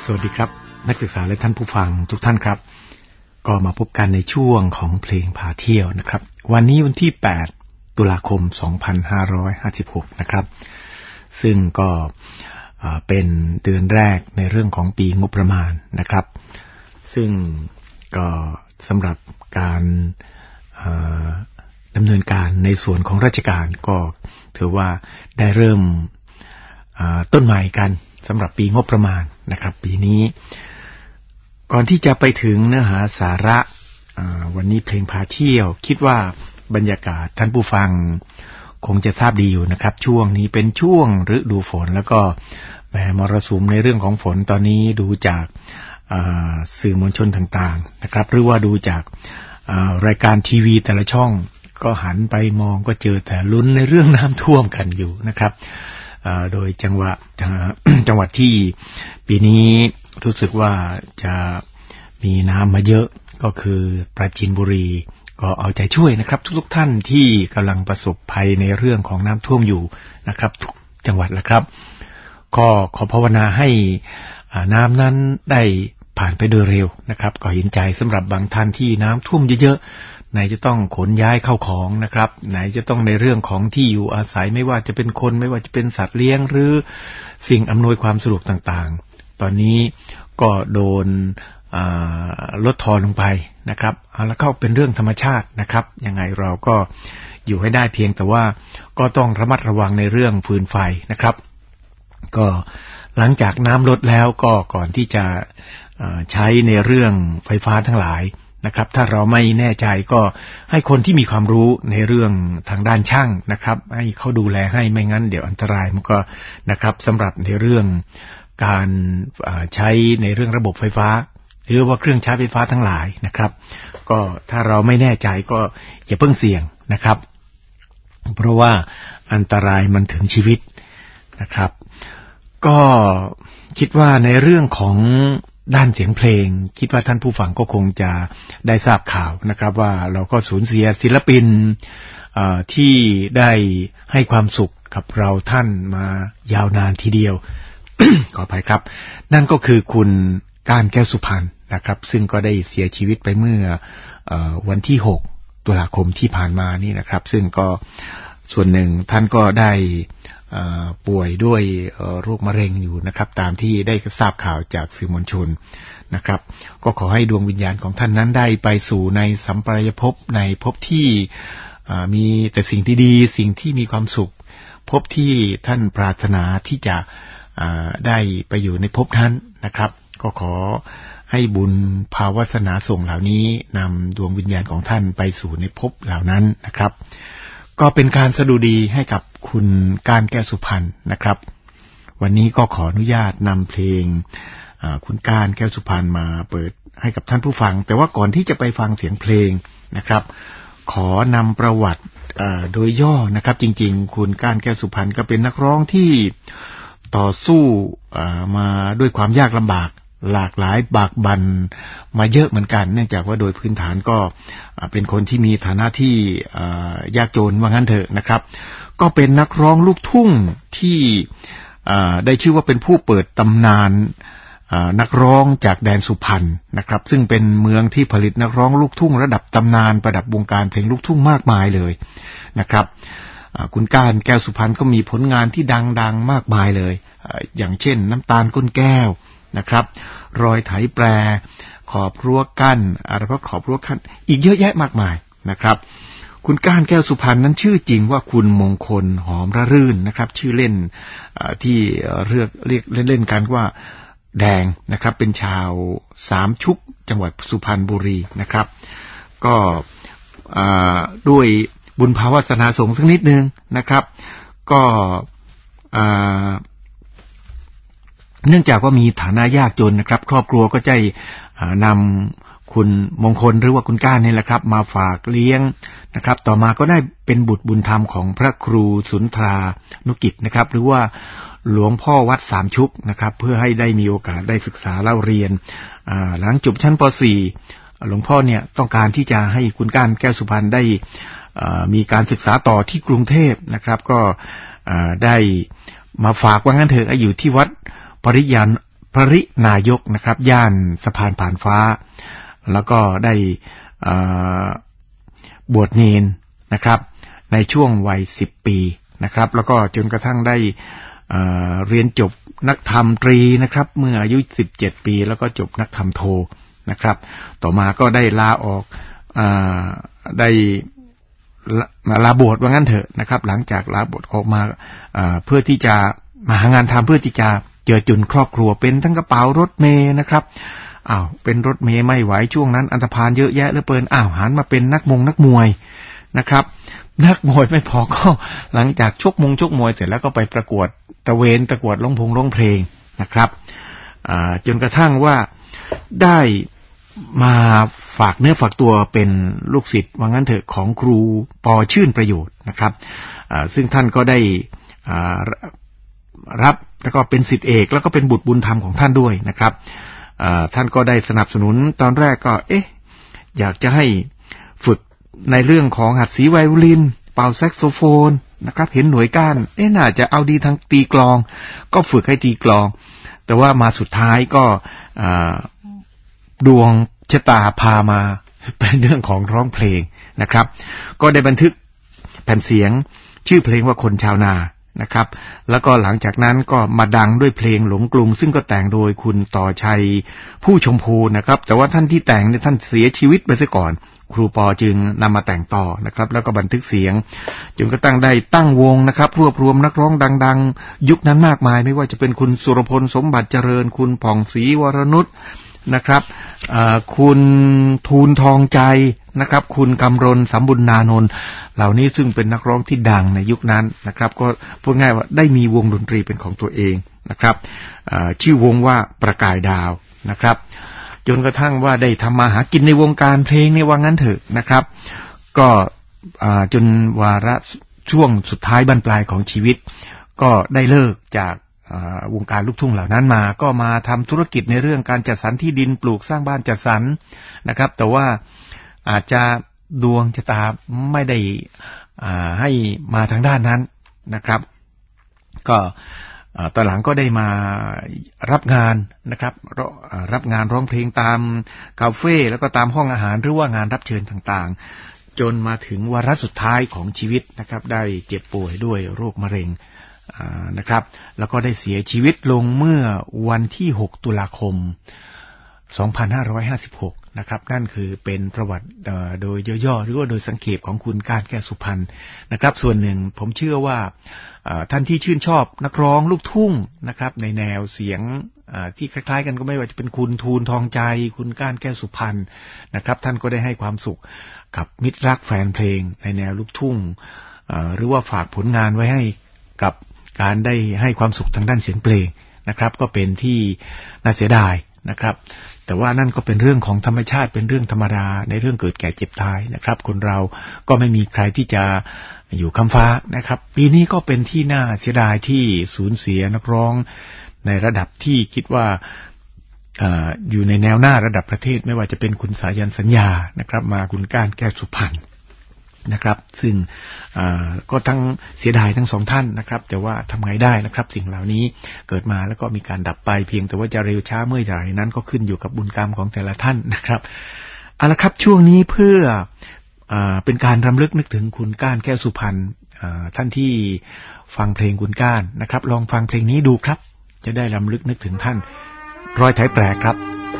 สวัสดีครับนักศึกษาและท่านผู้ฟังทุกท่านครับก็มาพบกันในช่วงของเพลงพาเที่ยวนะครับวันนี้วันที่8ตุลาคม2556นะครับซึ่งก็เป็นเดือนแรกในเรื่องของปีงบประมาณนะครับซึ่งก็สำหรับการดำเนินการในส่วนของราชการก็ถือว่าได้เริ่มต้นใหม่กันสำหรับปีงบประมาณนะครับปีนี้ก่อนที่จะไปถึงเนื้อหาสาระวันนี้เพลงพาเที่ยวคิดว่าบรรยากาศท่านผู้ฟังคงจะทราบดีอยู่นะครับช่วงนี้เป็นช่วงฤดูฝนแล้วก็มรสุมในเรื่องของฝนตอนนี้ดูจากสื่อมวลชนต่างๆนะครับหรือว่าดูจากรายการทีวีแต่ละช่องก็หันไปมองก็เจอแต่ลุ้นในเรื่องน้ำท่วมกันอยู่นะครับโดยจังหวัดที่ปีนี้รู้สึกว่าจะมีน้ำมาเยอะก็คือปราจีนบุรีก็เอาใจช่วยนะครับทุกท่านที่กำลังประสบภัยในเรื่องของน้ำท่วมอยู่นะครับทุกจังหวัดแหละครับก็ขอภาวนาให้น้ำนั้นได้ผ่านไปโดยเร็วนะครับก็เห็นใจสำหรับบางท่านที่น้ำท่วมเยอะๆไหนจะต้องขนย้ายเข้าของนะครับไหนจะต้องในเรื่องของที่อยู่อาศัยไม่ว่าจะเป็นคนไม่ว่าจะเป็นสัตว์เลี้ยงหรือสิ่งอำนวยความสะดวกต่างๆตอนนี้ก็โดนลดทอนลงไปนะครับแล้วก็เป็นเรื่องธรรมชาตินะครับยังไงเราก็อยู่ให้ได้เพียงแต่ว่าก็ต้องระมัดระวังในเรื่องฟืนไฟนะครับก็หลังจากน้ำลดแล้วก็ก่อนที่จะใช้ในเรื่องไฟฟ้าทั้งหลายนะครับถ้าเราไม่แน่ใจก็ให้คนที่มีความรู้ในเรื่องทางด้านช่างนะครับให้เขาดูแลให้ไม่งั้นเดี๋ยวอันตรายมันก็นะครับสำหรับในเรื่องการใช้ในเรื่องระบบไฟฟ้าหรือว่าเครื่องใช้ไฟฟ้าทั้งหลายนะครับก็ถ้าเราไม่แน่ใจก็อย่าเพิ่งเสี่ยงนะครับเพราะว่าอันตรายมันถึงชีวิตนะครับก็คิดว่าในเรื่องของด้านเสียงเพลงคิดว่าท่านผู้ฟังก็คงจะได้ทราบข่าวนะครับว่าเราก็สูญเสียศิลปินที่ได้ให้ความสุขกับเราท่านมายาวนานทีเดียว ขออภัยครับนั่นก็คือคุณก้านแก้วสุพรรณนะครับซึ่งก็ได้เสียชีวิตไปเมื่อวันที่6ตุลาคมที่ผ่านมานี่นะครับซึ่งก็ส่วนหนึ่งท่านก็ได้ป่วยด้วยโรคมะเร็งอยู่นะครับตามที่ได้ทราบข่าวจากสื่อมวลชนนะครับก็ขอให้ดวงวิญญาณของท่านนั้นได้ไปสู่ในสัมปรายภพในภพที่มีแต่สิ่งที่ดีสิ่งที่มีความสุขภพที่ท่านปรารถนาที่จะได้ไปอยู่ในภพนั้นนะครับก็ขอให้บุญภาวาสนาส่งเหล่านี้นำดวงวิญญาณของท่านไปสู่ในภพเหล่านั้นนะครับก็เป็นการสดุดีให้กับคุณก้านแก้วสุพรรณนะครับวันนี้ก็ขออนุญาตนำเพลงคุณก้านแก้วสุพรรณมาเปิดให้กับท่านผู้ฟังแต่ว่าก่อนที่จะไปฟังเสียงเพลงนะครับขอนำประวัติโดยย่อนะครับจริงๆคุณก้านแก้วสุพรรณก็เป็นนักร้องที่ต่อสู้มาด้วยความยากลำบากหลากหลายบากบั่นมาเยอะเหมือนกันเนื่องจากว่าโดยพื้นฐานก็เป็นคนที่มีฐานะที่ยากจนว่างั้นเถอะนะครับก็เป็นนักร้องลูกทุ่งที่ได้ชื่อว่าเป็นผู้เปิดตำนานนักร้องจากแดนสุพรรณนะครับซึ่งเป็นเมืองที่ผลิตนักร้องลูกทุ่งระดับตำนานประดับวงการเพลงลูกทุ่งมากมายเลยนะครับคุณก้านแก้วสุพรรณก็มีผลงานที่ดังๆมากมายเลยอย่างเช่นน้ำตาลก้นแก้วนะครับรอยไถแปรขอบรั้วกั้นอะไรเพราะขอบรั้วกั้นอีกเยอะแยะมากมายนะครับคุณก้านแก้วสุพรรณนั้นชื่อจริงว่าคุณมงคลหอมระรื่นนะครับชื่อเล่นที่เรียกเล่นๆกันว่าแดงนะครับเป็นชาวสามชุกจังหวัดสุพรรณบุรีนะครับก็ด้วยบุญภาวาสนาส่งสักนิดนึงนะครับก็เนื่องจากว่ามีฐานะยากจนนะครับครอบครัวก็จะนำคุณมงคลหรือว่าคุณก้านนี่แหละครับมาฝากเลี้ยงนะครับต่อมาก็ได้เป็นบุตรบุญธรรมของพระครูสุนทรานุกิจนะครับหรือว่าหลวงพ่อวัดสามชุกนะครับเพื่อให้ได้มีโอกาสได้ศึกษาเล่าเรียนหลังจบชั้นป .4 หลวงพ่อเนี่ยต้องการที่จะให้คุณก้านแก้วสุพรรณได้มีการศึกษาต่อที่กรุงเทพนะครับก็ได้มาฝากว่างั้นเถอะอยู่ที่วัดปพรินายกนะครับย่านสะพานผ่านฟ้าแล้วก็ได้บวชเนนนะครับในช่วงวัย10 ปีนะครับแล้วก็จนกระทั่งได้เรียนจบนักธรรมตรีนะครับเมื่ออายุ17 ปีแล้วก็จบนักธรรมโทนะครับต่อมาก็ได้ลาออกได้ลาบวชว่างั้นเถอะนะครับหลังจากลาบวชออกมาเพื่อที่จะมาหางานทำเพื่อที่จะเจือจุนครอบครัวเป็นทั้งกระเป๋ารถเมล์นะครับเป็นรถเมล์ไม่ไหวช่วงนั้นอันธพาลเยอะแยะเหลือเกินหันมาเป็นนักมวยนะครับนักมวยไม่พอก็หลังจากชกมวยเสร็จแล้วก็ไปประกวดตะเวนประกวดร้องเพลงนะครับจนกระทั่งว่าได้มาฝากเนื้อฝากตัวเป็นลูกศิษย์ว่างั้นเถอะของครูปอชื่นประโยชน์นะครับซึ่งท่านก็ได้รับแล้วก็เป็นศิษย์เอกแล้วก็เป็นบุตรบุญธรรมของท่านด้วยนะครับท่านก็ได้สนับสนุนตอนแรกก็อยากจะให้ฝึกในเรื่องของหัดสีไวโอลินเป่าแซกโซโฟนนะครับเห็นหน่วยก้านน่าจะเอาดีทางตีกลองก็ฝึกให้ตีกลองแต่ว่ามาสุดท้ายก็ดวงชะตาพามาเป็นเรื่องของร้องเพลงนะครับก็ได้บันทึกแผ่นเสียงชื่อเพลงว่าคนชาวนานะครับแล้วก็หลังจากนั้นก็มาดังด้วยเพลงหลงกรุงซึ่งก็แต่งโดยคุณต่อชัยผู้ชมพูนะครับแต่ว่าท่านที่แต่งเนี่ยท่านเสียชีวิตไปซะก่อนครูปอจึงนำมาแต่งต่อนะครับแล้วก็บันทึกเสียงจนกระทั่งได้ตั้งวงนะครับรวบรวมนักร้องดังๆยุคนั้นมากมายไม่ว่าจะเป็นคุณสุรพลสมบัติเจริญคุณผ่องศรีวรนุชนะครับคุณทูลทองใจนะครับคุณกำรณสัมบุญนานนท์เหล่านี้ซึ่งเป็นนักร้องที่ดังในยุคนั้นนะครับก็พูดง่ายว่าได้มีวงดนตรีเป็นของตัวเองนะครับชื่อวงว่าประกายดาวนะครับจนกระทั่งว่าได้ทำมาหากินในวงการเพลงในว่างั้นเถอะนะครับก็จนวาระช่วงสุดท้ายบั้นปลายของชีวิตก็ได้เลิกจากวงการลูกทุ่งเหล่านั้นมาก็มาทำธุรกิจในเรื่องการจัดสรรที่ดินปลูกสร้างบ้านจัดสรรนะครับแต่ว่าอาจจะดวงชะตาไม่ได้ให้มาทางด้านนั้นนะครับก็ตอนหลังก็ได้มารับงานนะครับรับงานร้องเพลงตามคาเฟ่แล้วก็ตามห้องอาหารหรือว่างานรับเชิญต่างๆจนมาถึงวาระสุดท้ายของชีวิตนะครับได้เจ็บป่วยด้วยโรคมะเร็งนะครับแล้วก็ได้เสียชีวิตลงเมื่อวันที่6 ตุลาคม 2556นะครับนั่นคือเป็นประวัติโดยย่อๆหรือว่าโดยสังเขปของคุณก้านแก้วสุพรรณนะครับส่วนหนึ่งผมเชื่อว่าท่านที่ชื่นชอบนักร้องลูกทุ่งนะครับในแนวเสียงที่คล้ายๆกันก็ไม่ว่าจะเป็นคุณทูลทองใจคุณก้านแก้วสุพรรณนะครับท่านก็ได้ให้ความสุขกับมิตรรักแฟนเพลงในแนวลูกทุ่งหรือว่าฝากผลงานไว้ให้กับการได้ให้ความสุขทางด้านเสียงเพลงนะครับก็เป็นที่น่าเสียดายนะครับแต่ว่านั่นก็เป็นเรื่องของธรรมชาติเป็นเรื่องธรรมดาในเรื่องเกิดแก่เจ็บตายนะครับคนเราก็ไม่มีใครที่จะอยู่ค้ำฟ้านะครับปีนี้ก็เป็นที่น่าเสียดายที่สูญเสียนักร้องในระดับที่คิดว่าอยู่ในแนวหน้าระดับประเทศไม่ว่าจะเป็นคุณสายันสัญญานะครับมาคุณก้านแก้วสุพรรณนะครับซึ่งก็ทั้งเสียดายทั้งสองท่านนะครับแต่ว่าทำไงได้นะครับสิ่งเหล่านี้เกิดมาแล้วก็มีการดับไปเพียงแต่ว่าจะเร็วช้าเมื่อไหร่นั้นก็ขึ้นอยู่กับบุญกรรมของแต่ละท่านนะครับเอาละครับช่วงนี้เพื่อเป็นการรำลึกนึกถึงคุณก้านแก้วสุพรรณท่านที่ฟังเพลงคุณก้านนะครับลองฟังเพลงนี้ดูครับจะได้รำลึกนึกถึงท่านรอยไถแปลกครับ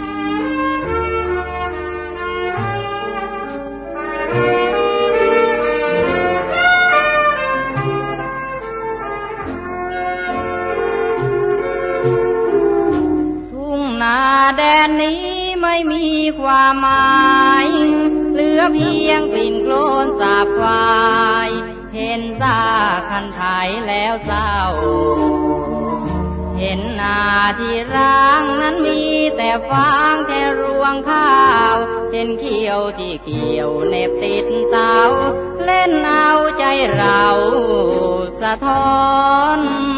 แดนนี้ไม่มีความหมายเหลือเพียงกลิ่นโคลนสาบควายเห็นซากคันไถแล้วเศร้าเห็นนาที่ร้างนั้นมีแต่ฟางแค่รวงข้าวเห็นเขี้ยวที่เกี่ยวเน็บติดเสาเล่นเอาใจเราสะท้อน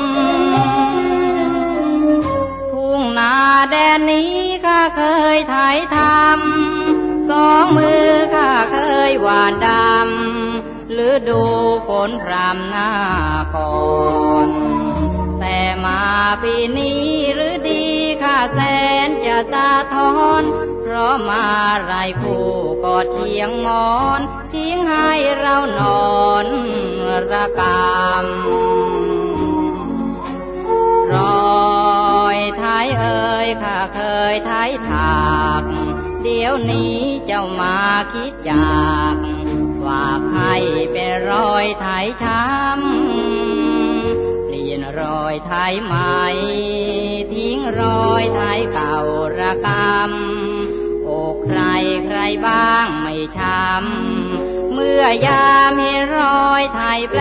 นาแดนนี้ข้าเคยไถทำ2 มือข้าเคยหว่านดำหรือดูฝนพรำหน้าก่อนแต่มาปีนี้หรือดีข้าแสนจะสะท้อนเพราะมาไรคู่กอดเทียงหมอนทิ้งให้เรานอนระกำรอยไทยเอ่ยข้าเคยไทยถากเดี๋ยวนี้เจ้ามาคิดจากฝากให้เป็นรอยไทยช้ำเปลี่ยนรอยไทยใหม่ทิ้งรอยไทยเก่าระกำอกใครใครบ้างไม่ช้ำเมื่อยามเห็นรอยไทยแปล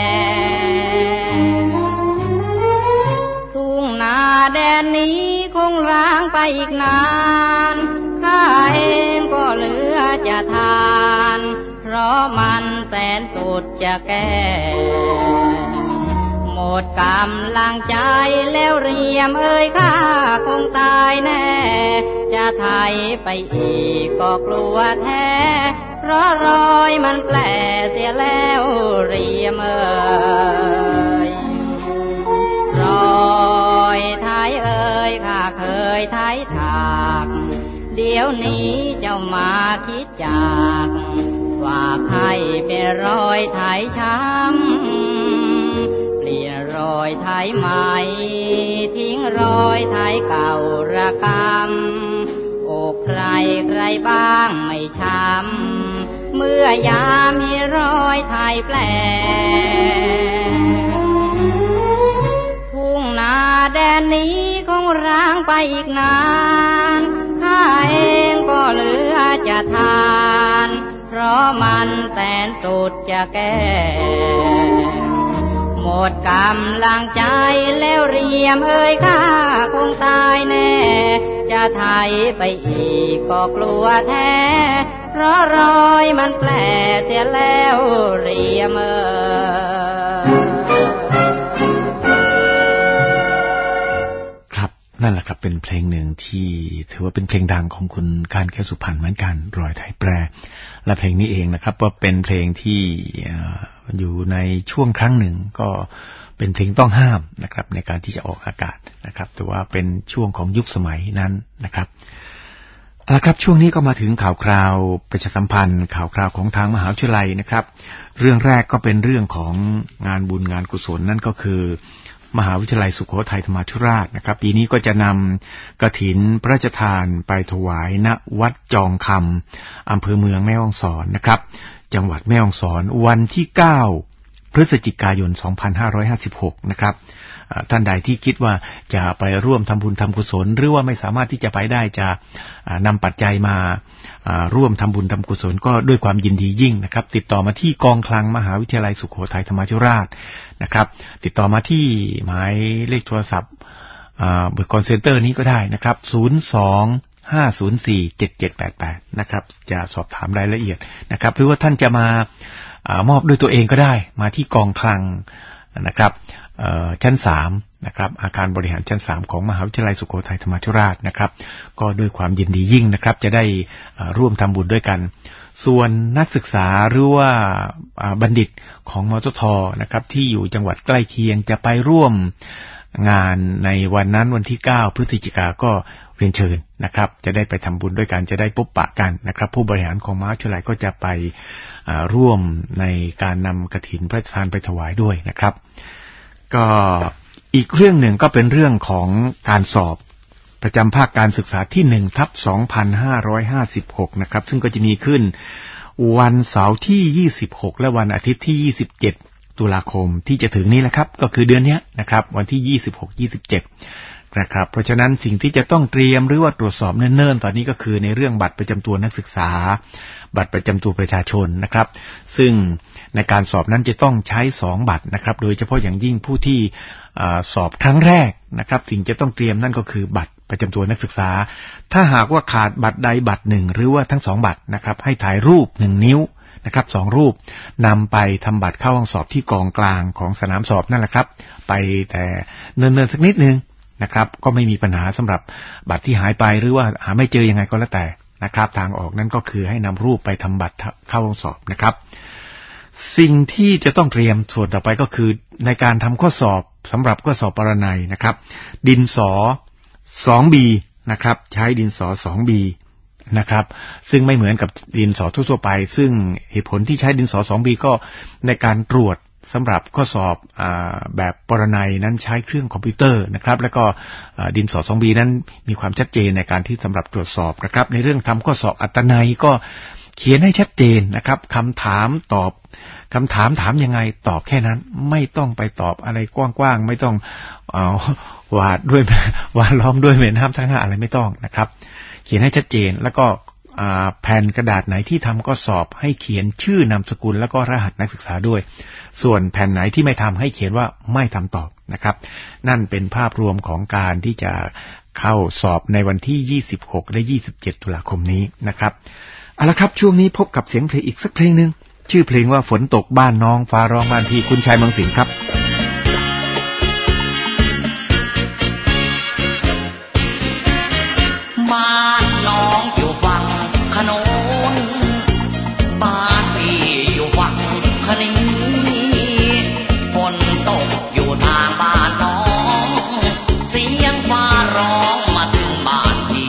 ทุ่งนาแดนนี้คงร้างไปอีกนานข้าเองก็เหลือจะทานเพราะมันแสนสุดจะแก่หมดกำลังใจแล้วเรียมเอ่ยข้าคงตายแน่จะไถไปอีกก็กลัวแท้เพราะรอยมันแปลเสียแล้วเรียมเอ่ยรอยไทยเอ่ยข้าเคยไทยถากเดี๋ยวนี้เจ้ามาคิดจากฝากให้เป็นรอยไทยช้ำเปลี่ยนรอยไทยใหม่ทิ้งรอยไทยเก่าระกำอกใครใครบ้างไม่ช้ำเมื่อยามมีรอยไทยแปลทุ่งนาแดนนี้คงร้างไปอีกนานข้าเองก็เหลือจะทานเพราะมันแสนสุดจะแก่หมดกำลังใจแล้วเรียมเอ่ยข้าคงตายแน่จะไถไปอีกก็กลัวแท้เพราะรอยมันแปลเสียแล้วเรียมเอ่ยนั่นแหละครับเป็นเพลงหนึ่งที่ถือว่าเป็นเพลงดังของคุณการแก้วสุพรรณเหมือนกันรอยไทยแปรและเพลงนี้เองนะครับว่าเป็นเพลงที่อยู่ในช่วงครั้งหนึ่งก็เป็นเพลงต้องห้ามนะครับในการที่จะออกอากาศนะครับแต่ว่าเป็นช่วงของยุคสมัยนั้นนะครับครับช่วงนี้ก็มาถึงข่าวคราวประชาสัมพันธ์ข่าวคราวของทางมหาวิทยาลัยนะครับเรื่องแรกก็เป็นเรื่องของงานบุญงานกุศลนั่นก็คือมหาวิทยาลัยสุโขทัยธรรมาธิราชนะครับปีนี้ก็จะนำกฐินพระราชทานไปถวายณวัดจองคำอำเภอเมืองแม่ฮ่องสอนนะครับจังหวัดแม่ฮ่องสอนวันที่9พฤศจิกายน2556นะครับท่านใดที่คิดว่าจะไปร่วมทำบุญทำกุศลหรือว่าไม่สามารถที่จะไปได้จะนำปัจจัยมาร่วมทำบุญทำกุศลก็ด้วยความยินดียิ่งนะครับติดต่อมาที่กองคลังมหาวิทยาลัยสุโขทัยธรรมาธิราชนะครับติดต่อมาที่หมายเลขโทรศัพท์เบอร์คอนเซ็นเตอร์นี้ก็ได้นะครับ02-504-7788นะครับจะสอบถามรายละเอียดนะครับหรือว่าท่านจะมามอบด้วยตัวเองก็ได้มาที่กองคลังนะครับชั้น3นะครับอาคารบริหารชั้น3ของมหาวิทยาลัยสุโขทัยธรรมาธิราชนะครับก็ด้วยความยินดียิ่งนะครับจะได้ร่วมทำบุญด้วยกันส่วนนักศึกษาหรือว่าบัณฑิตของมจท.นะครับที่อยู่จังหวัดใกล้เคียงจะไปร่วมงานในวันนั้นวันที่9พฤศจิกายนก็เรียนเชิญนะครับจะได้ไปทำบุญด้วยกันจะได้พบปะกันนะครับผู้บริหารของมหาวิทยาลัยก็จะไปร่วมในการนำกฐินพระราชทานไปถวายด้วยนะครับก็อีกเรื่องหนึ่งก็เป็นเรื่องของการสอบประจำภาคการศึกษาที่1/2556นะครับซึ่งก็จะมีขึ้นวันเสาร์ที่26และวันอาทิตย์ที่27ตุลาคมที่จะถึงนี้แหละครับก็คือเดือนนี้นะครับวันที่26-27นะครับเพราะฉะนั้นสิ่งที่จะต้องเตรียมหรือว่าตรวจสอบเนิ่นๆตอนนี้ก็คือในเรื่องบัตรประจำตัวนักศึกษาบัตรประจำตัวประชาชนนะครับซึ่งในการสอบนั้นจะต้องใช้2บัตรนะครับโดยเฉพาะอย่างยิ่งผู้ที่สอบครั้งแรกนะครับสิ่งจะต้องเตรียมนั่นก็คือบัตรประจำตัวนักศึกษาถ้าหากว่าขาดบัตรใดบัตรหนึ่งหรือว่าทั้ง2บัตรนะครับให้ถ่ายรูป1นิ้วนะครับ2รูปนำไปทำบัตรเข้าห้องสอบที่กองกลางของสนามสอบนั่นแหละครับไปแต่เนิ่นๆสักนิดนึงนะครับก็ไม่มีปัญหาสำหรับบัตรที่หายไปหรือว่าหาไม่เจอยังไงก็แล้วแต่นะครับทางออกนั้นก็คือให้นำรูปไปทำบัตรเข้าห้องสอบนะครับสิ่งที่จะต้องเตรียมส่วนต่อไปก็คือในการทำข้อสอบสำหรับข้อสอบปรนัยนะครับดินสอ 2B นะครับใช้ดินสอ 2B นะครับซึ่งไม่เหมือนกับดินสอทั่วๆไปซึ่งเหตุผลที่ใช้ดินสอ 2B ก็ในการตรวจสำหรับข้อสอบแบบปรนัยนั้นใช้เครื่องคอมพิวเตอร์นะครับแล้วก็ดินสอ 2B นั้นมีความชัดเจนในการที่สำหรับตรวจสอบนะครับในเรื่องทำข้อสอบอัตนัยก็เขียนให้ชัดเจนนะครับคำถามตอบคำถามถามยังไงตอบแค่นั้นไม่ต้องไปตอบอะไรกว้างๆไม่ต้องวาดล้อมด้วยแม่น้ำทั้ง5อะไรไม่ต้องนะครับเขียนให้ชัดเจนแล้วก็แผ่นกระดาษไหนที่ทำข้อสอบให้เขียนชื่อนามสกุลแล้วก็รหัสนักศึกษาด้วยส่วนแผ่นไหนที่ไม่ทำให้เขียนว่าไม่ทำตอบนะครับนั่นเป็นภาพรวมของการที่จะเข้าสอบในวันที่26และ27ตุลาคมนี้นะครับเอาละครับช่วงนี้พบกับเสียงเพลงอีกสักเพลงนึงชื่อเพลงว่าฝนตกบ้านน้องฟ้าร้องบ้านพี่คุณชายเมืองสิงห์ครับบ้านน้องอยู่ฝั่งขนนบ้านพี่อยู่ฝั่งขนี้ฝนตกอยู่ทางบ้านน้องเสียงฟ้าร้องมาถึงบ้านพี่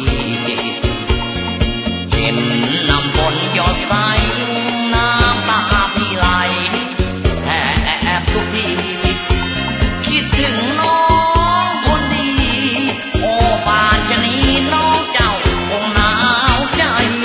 เห็นน้ำฝนหยดใสน้ำตาพี่ไหลแอบทุกทีคิดถึงน้องคนดีโอ้บ้านจะนี้น้องเจ้าคงหนาวใจ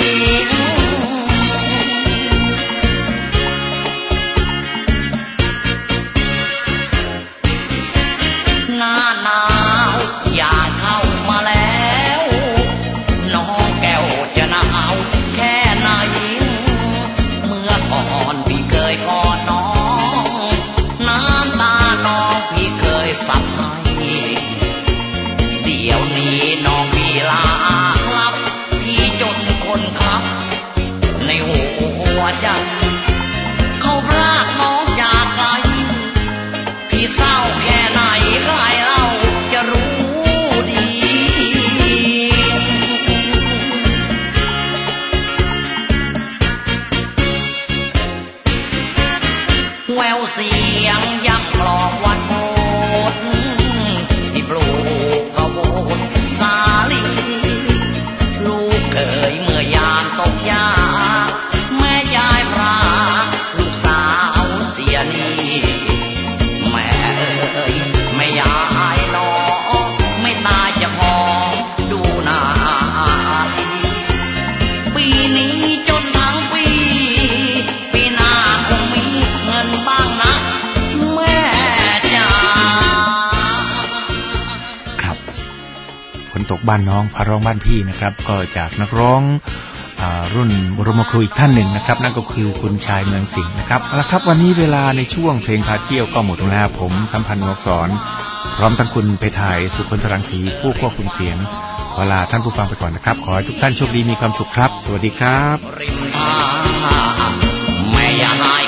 หน้าหนาวอย่างเข้ามาแล้วน้องแก้วจะหนาวแค่ไหนเมื่อก่อนพี่เคยกอดน้องน้ำตาน้องพี่เคยซับให้เดี๋ยวนี้น้องพี่ลาลับพี่จนคนขับในหัวใจเขาพรากน้องจากไกลพี่เศร้าแค่ไหนใครเล่าจะรู้ดีแววเสียงยังกลองวัดโบสถ์ที่ปลูกข้าวโพดสาลีลูกเคยเมื่อยามตกยากแม่ยายพรากลูกสาวเสียนี่แม่เอ๋ยไม่ยายน้องไม่ตายจะพอดูหน้าปีนี้จนทั้งปีปีหน้าคงมีเงินบ้างนะแม่จ๋าครับฝนตกบ้านน้องฟ้าร้องบ้านพี่นะครับก็จากนักร้องรุ่นบรมครูอีกท่านหนึ่งนะครับนั่นก็คือคุณชายเมืองสิงห์นะครับเอาละครับวันนี้เวลาในช่วงเพลงพาเที่ยวก็หมดลงแล้วผมสัมพันธ์นวกศรพร้อมทั้งคุณไปถ่ายสุคนทรังสีผู้ควบคุมเสียงขอลาท่านผู้ฟังไปก่อนนะครับขอให้ทุกท่านโชคดีมีความสุขครับสวัสดีครับริมทางแม่ยาย